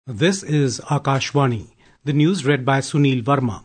This is Akashvani, the news read by Sunil Verma.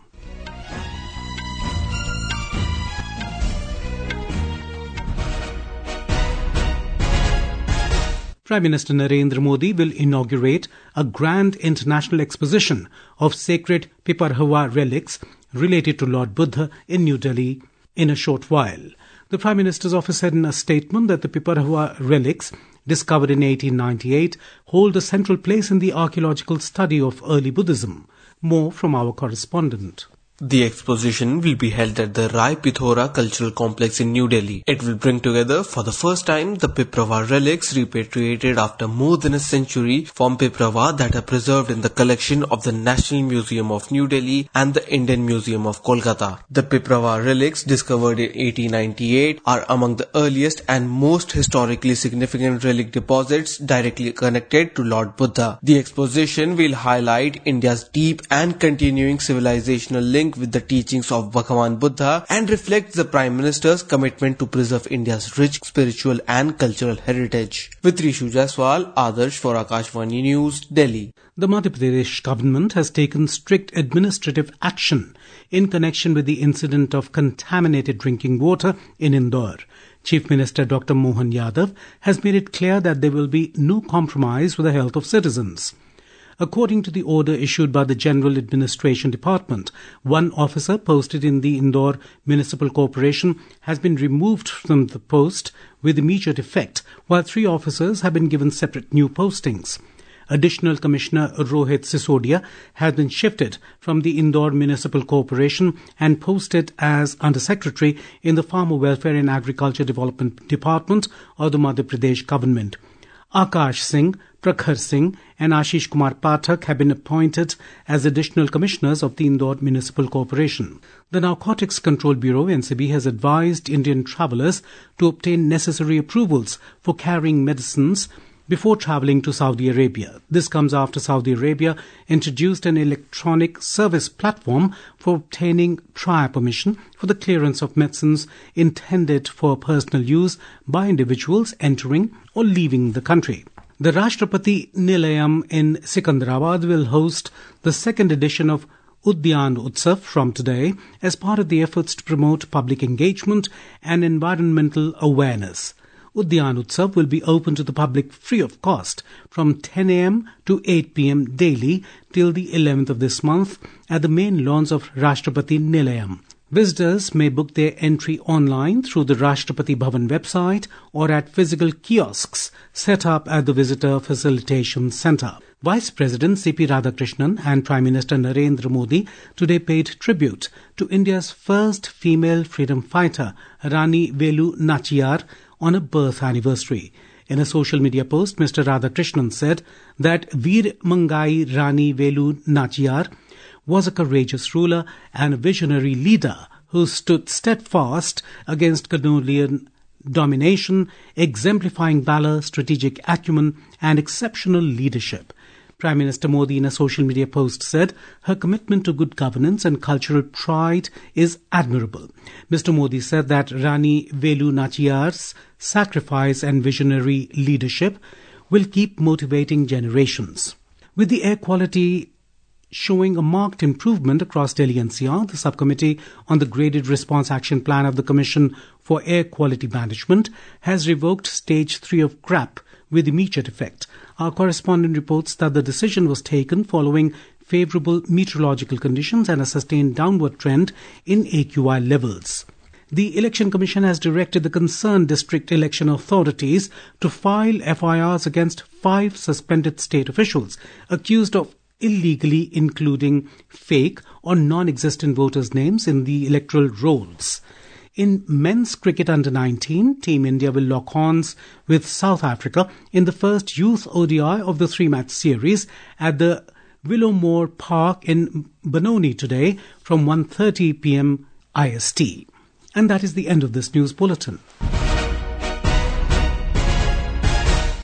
Prime Minister Narendra Modi will inaugurate a grand international exposition of sacred Piparhua relics related to Lord Buddha in New Delhi in a short while. The Prime Minister's office said in a statement that the Piparhua relics, discovered in 1898, hold a central place in the archaeological study of early Buddhism. More from our correspondent. The exposition will be held at the Rai Pithora Cultural Complex in New Delhi. It will bring together for the first time the Piparhua relics repatriated after more than a century from Piparhua that are preserved in the collection of the National Museum of New Delhi and the Indian Museum of Kolkata. The Piparhua relics discovered in 1898 are among the earliest and most historically significant relic deposits directly connected to Lord Buddha. The exposition will highlight India's deep and continuing civilizational link with the teachings of Bhagavan Buddha and reflects the Prime Minister's commitment to preserve India's rich spiritual and cultural heritage. With Rishu Jaiswal, Adarsh for Akashvani News, Delhi. The Madhya Pradesh government has taken strict administrative action in connection with the incident of contaminated drinking water in Indore. Chief Minister Dr. Mohan Yadav has made it clear that there will be no compromise with the health of citizens. According to the order issued by the General Administration Department, one officer posted in the Indore Municipal Corporation has been removed from the post with immediate effect, while 3 officers have been given separate new postings. Additional Commissioner Rohit Sisodia has been shifted from the Indore Municipal Corporation and posted as Under-Secretary in the Farmer Welfare and Agriculture Development Department of the Madhya Pradesh government. Akash Singh, Prakhar Singh and Ashish Kumar Pathak have been appointed as additional commissioners of the Indore Municipal Corporation. The Narcotics Control Bureau (NCB) has advised Indian travellers to obtain necessary approvals for carrying medicines before travelling to Saudi Arabia. This comes after Saudi Arabia introduced an electronic service platform for obtaining prior permission for the clearance of medicines intended for personal use by individuals entering or leaving the country. The Rashtrapati Nilayam in Sikandrabad will host the second edition of Udyan Utsav from today as part of the efforts to promote public engagement and environmental awareness. Udyan Utsav will be open to the public free of cost from 10 a.m. to 8 p.m. daily till the 11th of this month at the main lawns of Rashtrapati Nilayam. Visitors may book their entry online through the Rashtrapati Bhavan website or at physical kiosks set up at the Visitor Facilitation Centre. Vice President C.P. Radhakrishnan and Prime Minister Narendra Modi today paid tribute to India's first female freedom fighter, Rani Velu Nachiyar, on a birth anniversary. In a social media post, Mr. Radhakrishnan said that Veer Mangai Rani Velu Nachiyar was a courageous ruler and a visionary leader who stood steadfast against colonial domination, exemplifying valor, strategic acumen and exceptional leadership. Prime Minister Modi in a social media post said her commitment to good governance and cultural pride is admirable. Mr. Modi said that Rani Velu Nachiyar's sacrifice and visionary leadership will keep motivating generations. With the air quality showing a marked improvement across Delhi NCR, the subcommittee on the Graded Response Action Plan of the Commission for Air Quality Management has revoked Stage 3 of CRAP with immediate effect. Our correspondent reports that the decision was taken following favourable meteorological conditions and a sustained downward trend in AQI levels. The Election Commission has directed the concerned district election authorities to file FIRs against 5 suspended state officials accused of illegally including fake or non-existent voters' names in the electoral rolls. In men's cricket under-19, Team India will lock horns with South Africa in the first youth ODI of the 3-match series at the Willowmore Park in Benoni today from 1:30 p.m. IST. And that is the end of this news bulletin.